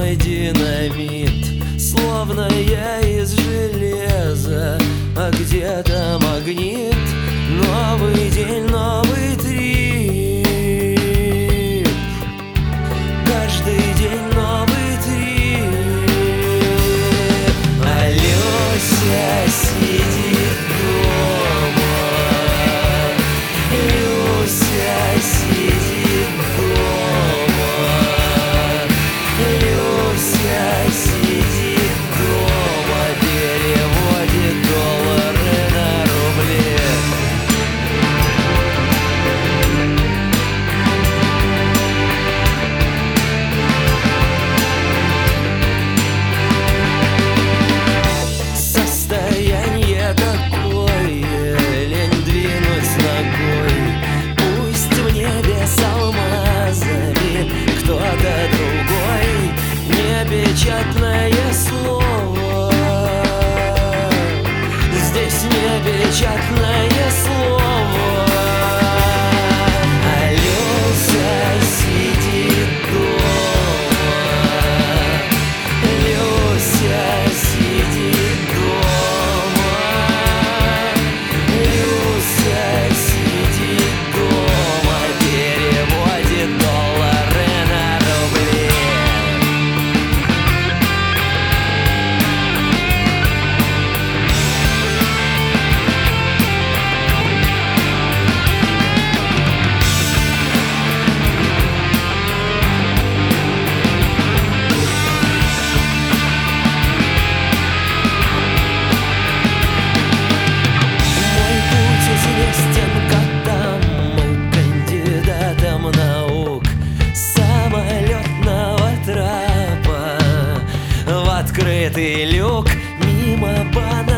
мой динамит. Словно я из железа, а где-то магнит. Новый день, новый трип. Каждый день новый трип. А Люся сидит дома. Люся сидит дома. Люся сидит дома. Переводит доллары на рубли. Состояние такое, лень двинуть ногой. Пусть в небе с алмазами кто-то другой. Непечатное слово. Здесь непечатное слово. А Люся сидит дома. Люся сидит дома. Люся сидит дома. Переводит доллары на рубли. Мой путь известен котам и кандидатам наук. Самолетного трапа в открытый люк. Мимо банана